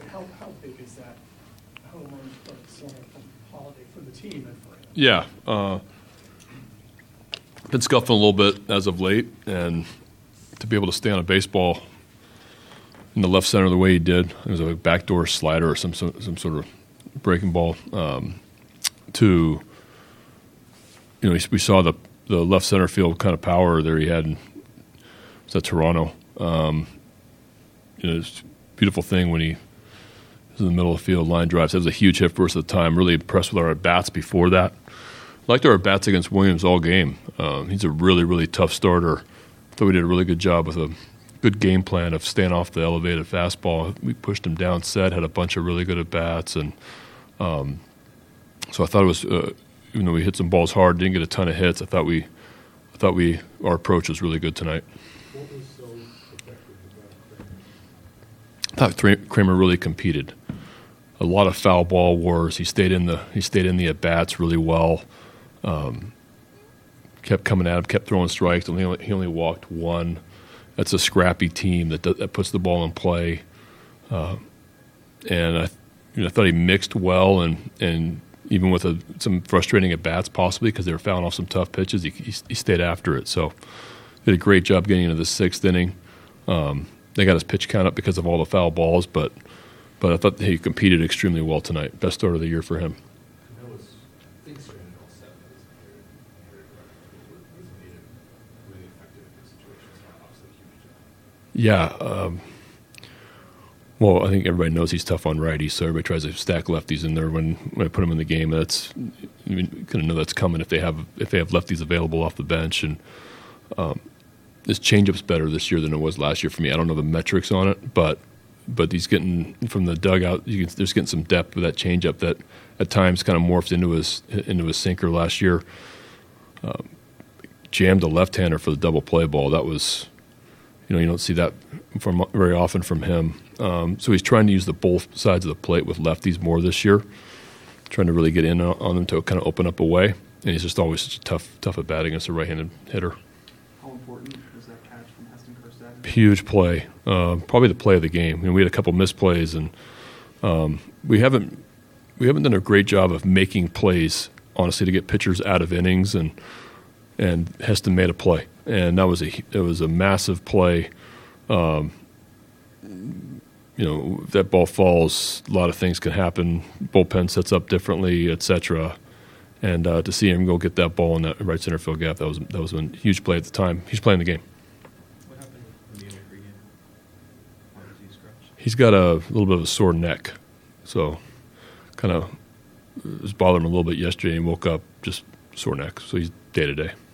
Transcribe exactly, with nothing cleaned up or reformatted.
How, how big is that home run for Sawyer from Holiday for the team and for him? Yeah. Uh, been scuffling a little bit as of late, and to be able to stay on a baseball in the left center the way he did, it was a backdoor slider or some some sort of breaking ball. Um, to you know, we saw the the left center field kind of power there he had in was that Toronto. Um, you know, it's a beautiful thing when he was in the middle of the field, line drives. That was a huge hit for us at the time. Really impressed with our at-bats before that. I liked our at-bats against Williams all game. Um, he's a really, really tough starter. I thought we did a really good job with a good game plan of staying off the elevated fastball. We pushed him down set, had a bunch of really good at-bats. And um, so I thought it was, uh, even though we hit some balls hard, didn't get a ton of hits, I thought we, I thought we, our approach was really good tonight. What was so effective about Kramer? I thought Tra- Kramer really competed. A lot of foul ball wars. He stayed in the he stayed in the at bats really well. Um, kept coming at him, kept throwing strikes. He only, he only walked one. That's a scrappy team that that puts the ball in play. Uh, and I, you know, I thought he mixed well, and and even with a, some frustrating at bats possibly because they were fouling off some tough pitches, he, he, he stayed after it. So did a great job getting into the sixth inning. Um, they got his pitch count up because of all the foul balls, but. But I thought he competed extremely well tonight. Best start of the year for him. And that was, I think, straight in all seven. That was very, very direct. Was it made it really effective in situations? Obviously, a huge job. Yeah. Um, well, I think everybody knows he's tough on righties, so everybody tries to stack lefties in there when, when I put him in the game. That's you kind of know that's coming if they have if they have lefties available off the bench. And um, this changeup's better this year than it was last year for me. I don't know the metrics on it, but. But he's getting from the dugout. You can, there's getting some depth with that changeup that at times kind of morphed into his into his sinker last year. Um, jammed a left-hander for the double play ball. That was, you know, you don't see that from very often from him. Um, so he's trying to use the both sides of the plate with lefties more this year, trying to really get in on them to kind of open up a way. And he's just always such a tough tough at bat against a right-handed hitter. How important was that catch from Heston Kjerstad? Huge play, uh, probably the play of the game. You know, we had a couple misplays, and um, we haven't we haven't done a great job of making plays, honestly, to get pitchers out of innings. And and Heston made a play, and that was a it was a massive play. Um, you know, if that ball falls, a lot of things can happen. Bullpen sets up differently, et cetera. And uh, to see him go get that ball in that right center field gap, that was that was a huge play at the time. He's playing the game. What happened with Neil pregame? Why was he scratched? He's got a little bit of a sore neck, so kind of was bothering him a little bit yesterday. And he woke up just sore neck, so he's day to day.